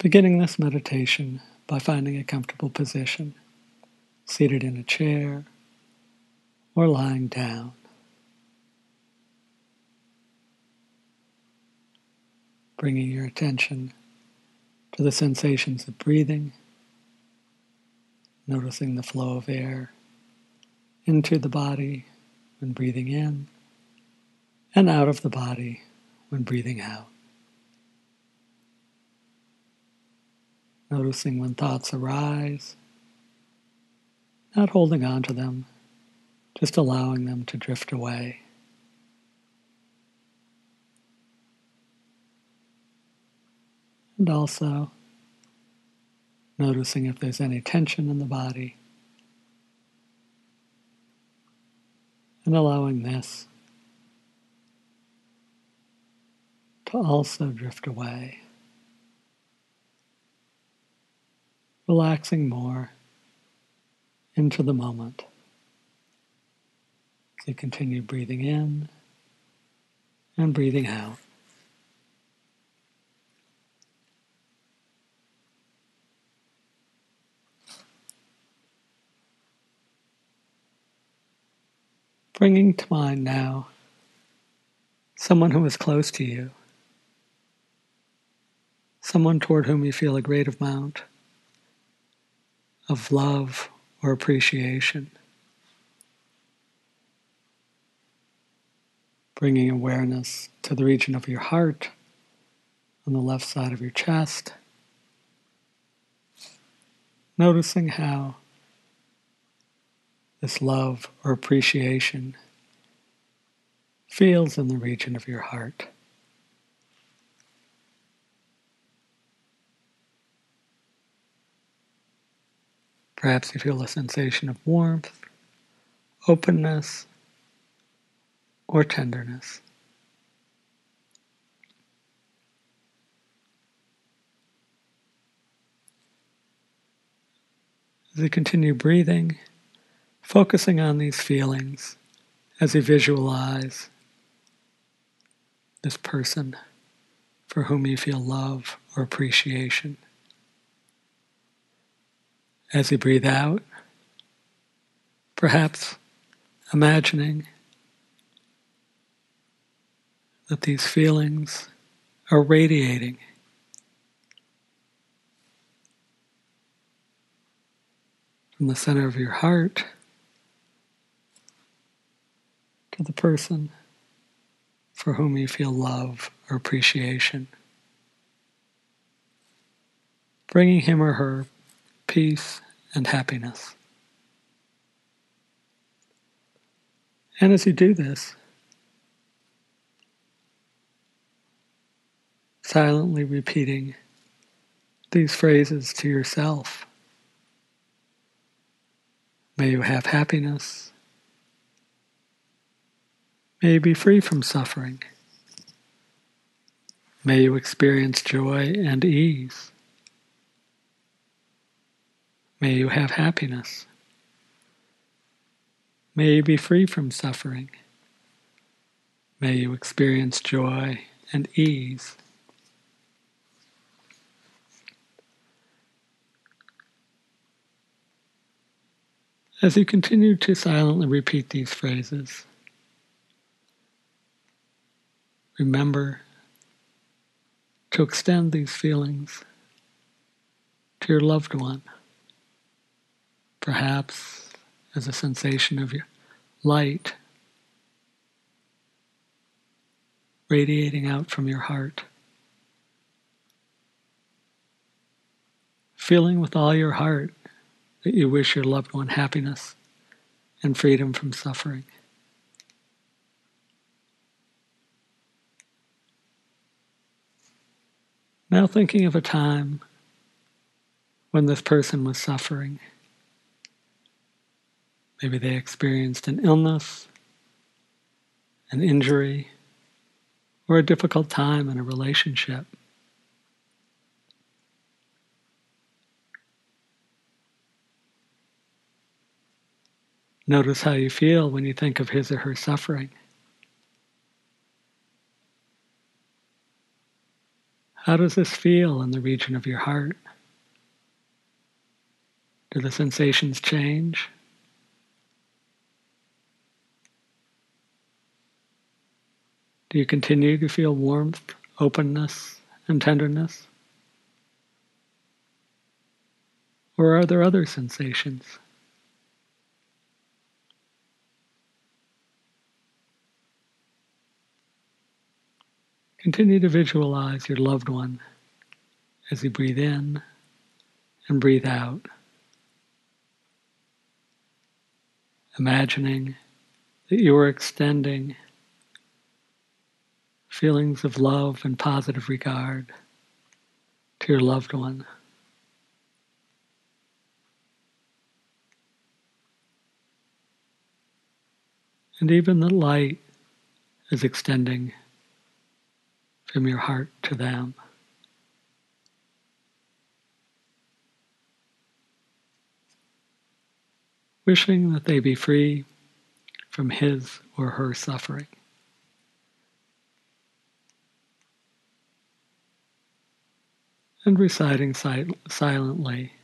Beginning this meditation by finding a comfortable position, seated in a chair or lying down. Bringing your attention to the sensations of breathing, noticing the flow of air into the body when breathing in and out of the body when breathing out. Noticing when thoughts arise, not holding on to them, just allowing them to drift away. And also noticing if there's any tension in the body and allowing this to also drift away. Relaxing more into the moment as you continue breathing in and breathing out. Bringing to mind now someone who is close to you, someone toward whom you feel a great amount of love or appreciation. Bringing awareness to the region of your heart on the left side of your chest. Noticing how this love or appreciation feels in the region of your heart. Perhaps you feel a sensation of warmth, openness, or tenderness. As you continue breathing, focusing on these feelings as you visualize this person for whom you feel love or appreciation. As you breathe out, perhaps imagining that these feelings are radiating from the center of your heart to the person for whom you feel love or appreciation, bringing him or her peace and happiness. And as you do this, silently repeating these phrases to yourself. May you have happiness. May you be free from suffering. May you experience joy and ease. May you have happiness. May you be free from suffering. May you experience joy and ease. As you continue to silently repeat these phrases, remember to extend these feelings to your loved one, perhaps as a sensation of your light radiating out from your heart, feeling with all your heart that you wish your loved one happiness and freedom from suffering. Now thinking of a time when this person was suffering. Maybe they experienced an illness, an injury, or a difficult time in a relationship. Notice how you feel when you think of his or her suffering. How does this feel in the region of your heart? Do the sensations change? Do you continue to feel warmth, openness, and tenderness? Or are there other sensations? Continue to visualize your loved one as you breathe in and breathe out, imagining that you are extending feelings of love and positive regard to your loved one. And even the light is extending from your heart to them. Wishing that they be free from his or her suffering. And reciting silently,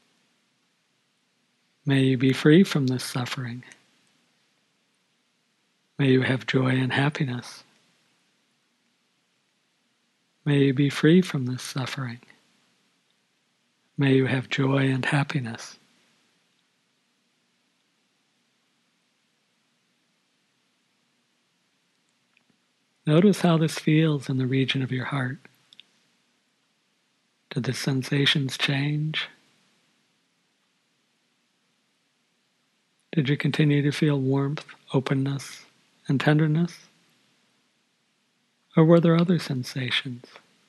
may you be free from this suffering. May you have joy and happiness. May you be free from this suffering. May you have joy and happiness. Notice how this feels in the region of your heart. Do the sensations change? Did you continue to feel warmth, openness, and tenderness? Or were there other sensations?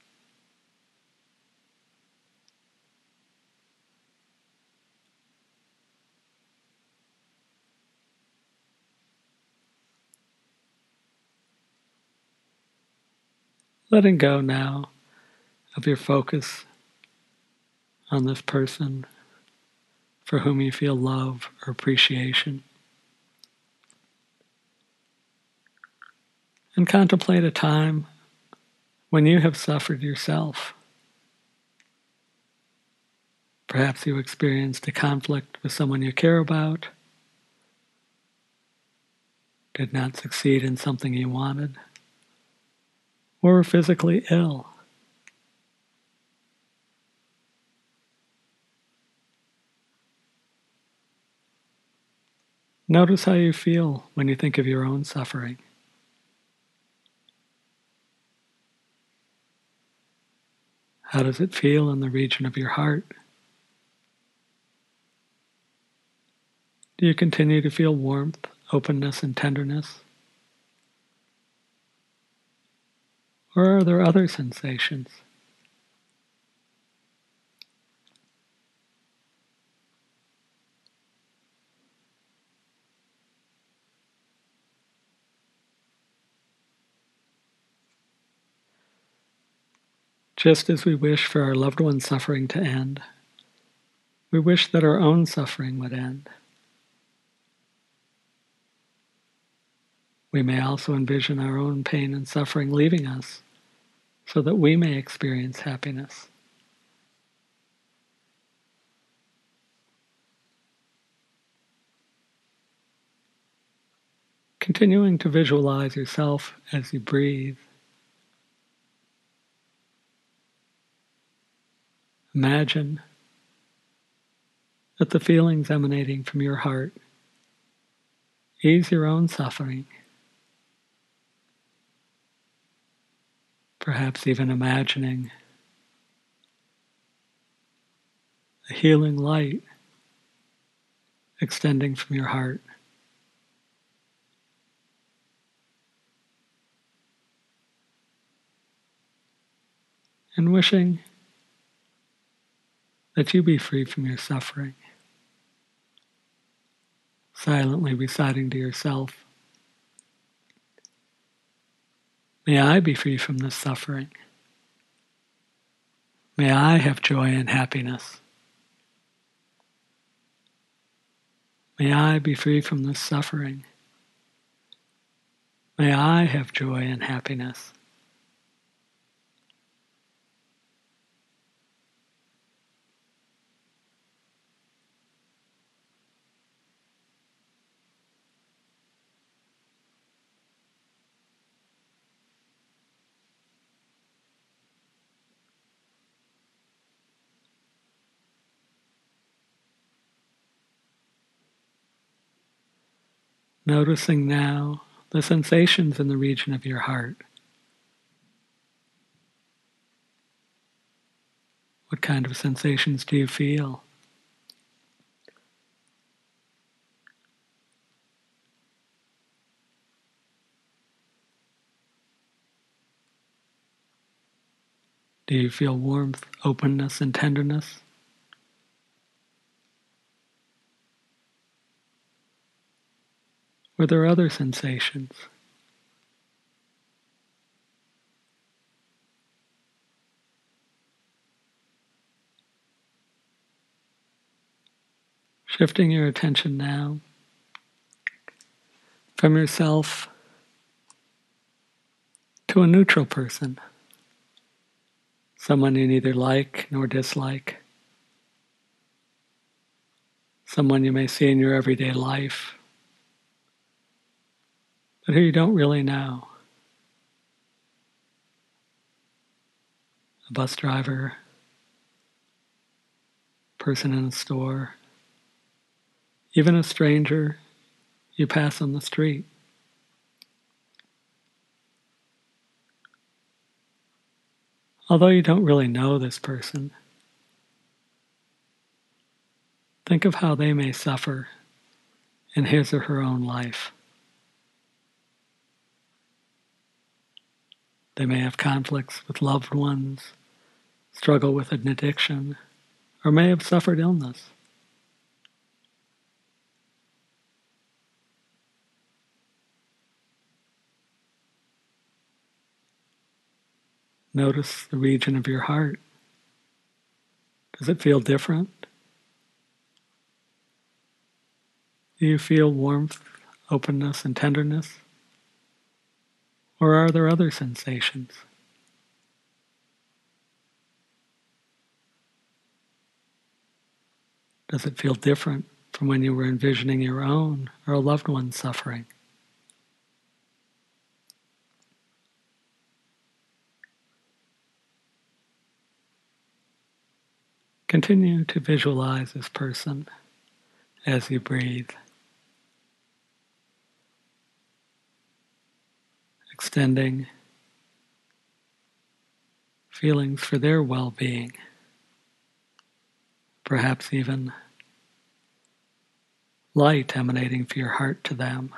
Letting go now of your focus on this person for whom you feel love or appreciation. And contemplate a time when you have suffered yourself. Perhaps you experienced a conflict with someone you care about, did not succeed in something you wanted, or were physically ill. Notice how you feel when you think of your own suffering. How does it feel in the region of your heart? Do you continue to feel warmth, openness, and tenderness? Or are there other sensations? Just as we wish for our loved one's suffering to end, we wish that our own suffering would end. We may also envision our own pain and suffering leaving us so that we may experience happiness. Continuing to visualize yourself as you breathe. Imagine that the feelings emanating from your heart ease your own suffering. Perhaps even imagining a healing light extending from your heart. And wishing that you be free from your suffering. Silently reciting to yourself, may I be free from this suffering. May I have joy and happiness. May I be free from this suffering. May I have joy and happiness. Noticing now the sensations in the region of your heart. What kind of sensations do you feel? Do you feel warmth, openness, and tenderness? Were there other sensations? Shifting your attention now from yourself to a neutral person, someone you neither like nor dislike, someone you may see in your everyday life, but who you don't really know. A bus driver, person in a store, even a stranger you pass on the street. Although you don't really know this person, think of how they may suffer in his or her own life. They may have conflicts with loved ones, struggle with an addiction, or may have suffered illness. Notice the region of your heart. Does it feel different? Do you feel warmth, openness, and tenderness? Or are there other sensations? Does it feel different from when you were envisioning your own or a loved one's suffering? Continue to visualize this person as you breathe, extending feelings for their well-being, perhaps even light emanating from your heart to them.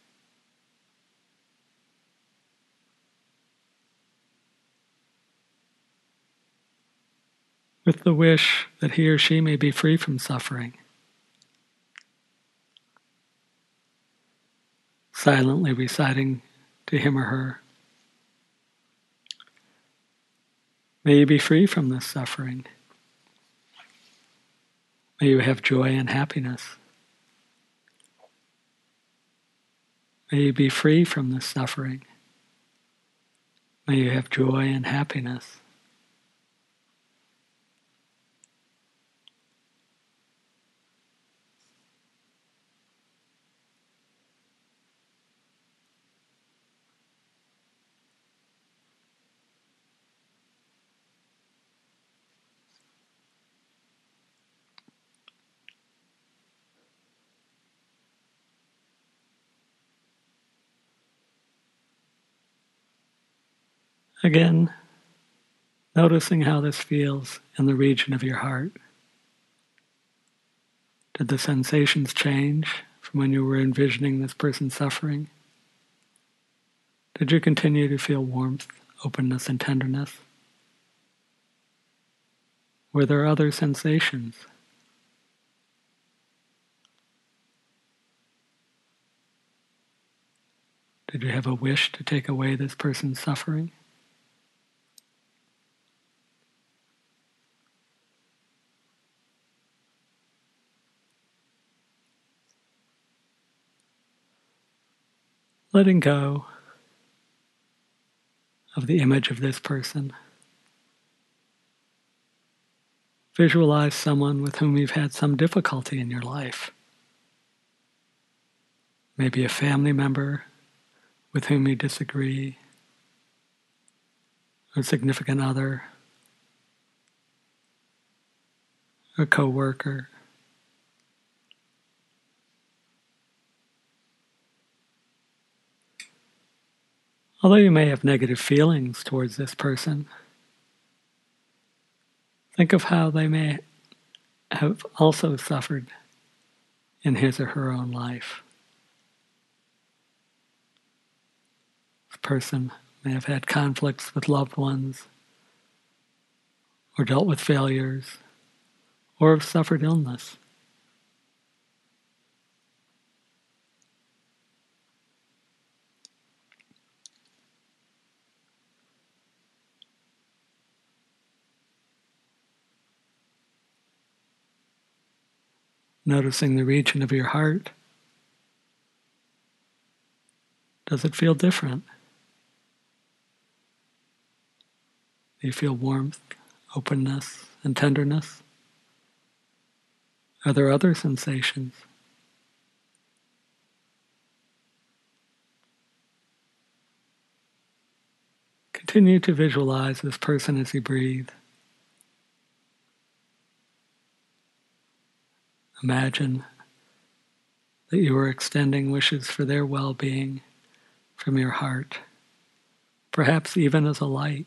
With the wish that he or she may be free from suffering. Silently reciting to him or her, may you be free from this suffering. May you have joy and happiness. May you be free from this suffering. May you have joy and happiness. Again, noticing how this feels in the region of your heart. Did the sensations change from when you were envisioning this person suffering? Did you continue to feel warmth, openness, and tenderness? Were there other sensations? Did you have a wish to take away this person's suffering? Letting go of the image of this person. Visualize someone with whom you've had some difficulty in your life. Maybe a family member with whom you disagree, a significant other, a coworker. Although you may have negative feelings towards this person, think of how they may have also suffered in his or her own life. This person may have had conflicts with loved ones, or dealt with failures, or have suffered illness. Noticing the region of your heart. Does it feel different? Do you feel warmth, openness, and tenderness? Are there other sensations? Continue to visualize this person as you breathe. Imagine that you are extending wishes for their well-being from your heart, perhaps even as a light,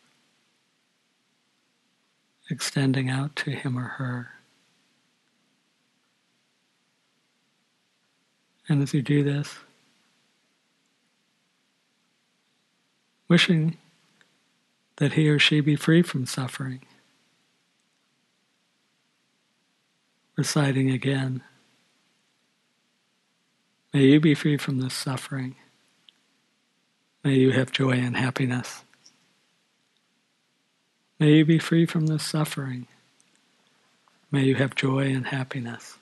extending out to him or her. And as you do this, wishing that he or she be free from suffering, reciting again, may you be free from this suffering. May you have joy and happiness. May you be free from this suffering. May you have joy and happiness.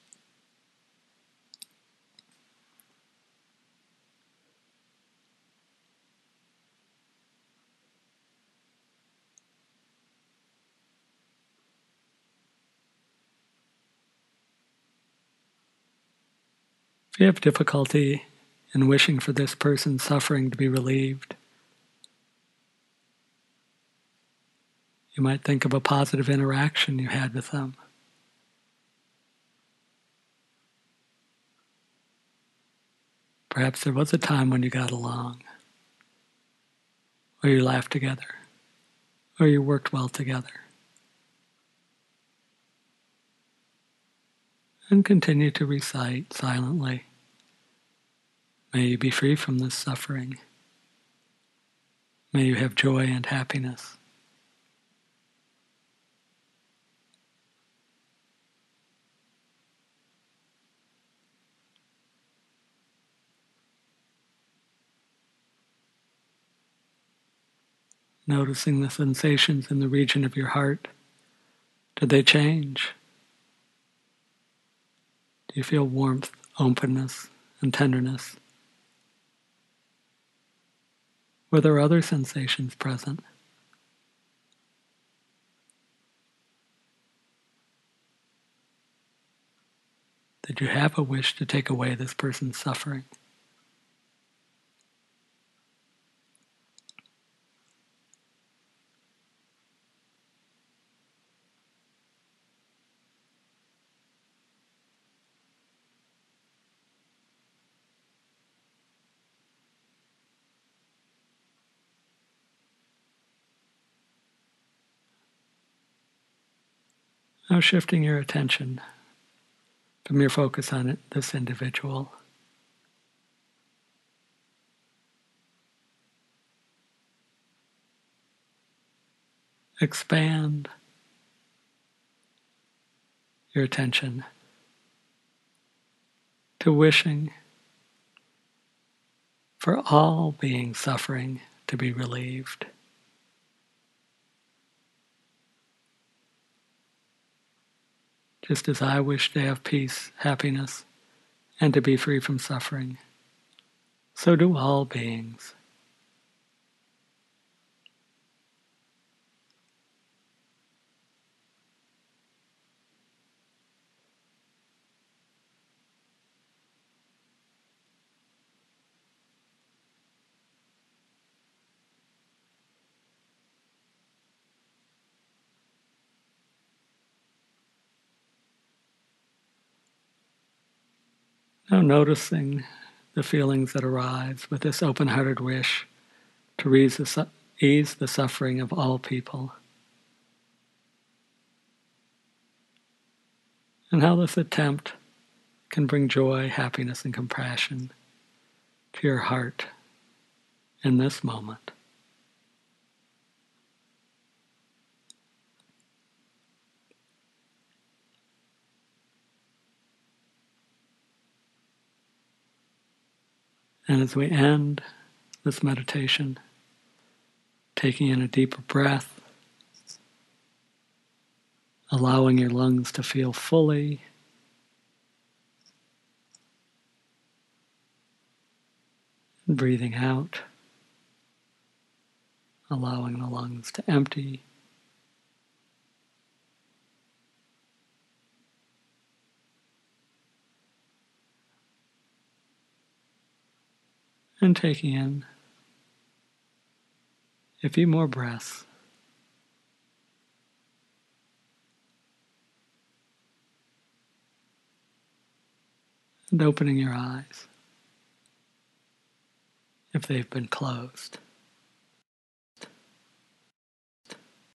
If you have difficulty in wishing for this person's suffering to be relieved, you might think of a positive interaction you had with them. Perhaps there was a time when you got along, or you laughed together, or you worked well together. And continue to recite silently, may you be free from this suffering. May you have joy and happiness. Noticing the sensations in the region of your heart. Did they change? Do you feel warmth, openness, and tenderness? Were there other sensations present? Did you have a wish to take away this person's suffering? Now shifting your attention from your focus on this individual. Expand your attention to wishing for all beings suffering to be relieved. Just as I wish to have peace, happiness, and to be free from suffering, so do all beings. Now noticing the feelings that arise with this open-hearted wish to ease the suffering of all people, and how this attempt can bring joy, happiness, and compassion to your heart in this moment. And as we end this meditation, taking in a deeper breath, allowing your lungs to feel fully, and breathing out, allowing the lungs to empty. And taking in a few more breaths. And opening your eyes if they've been closed.